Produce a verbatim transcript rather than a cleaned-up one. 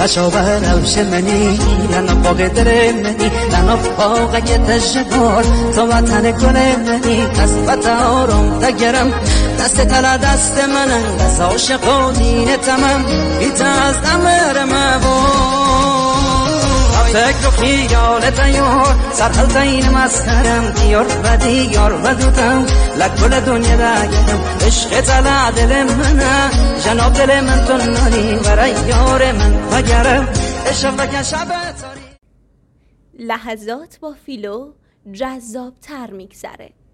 خشابه روش منی لنا باق دل منی لنا باقه تشکر تو وطن گل منی قصبت آرام تگرم دست تلا دست منم دست عاشق و دین تمام بیت از امر مبون فکر و خیالت یار سرحل این مسخرم دیار و دیار و دوتم لکل دنیا دگرم عشق تلا دل منه جناب دل من تو ناری برای یار من وگرم عشق وگن شب تاری. لحظات با فیلو جذاب تر میگذره.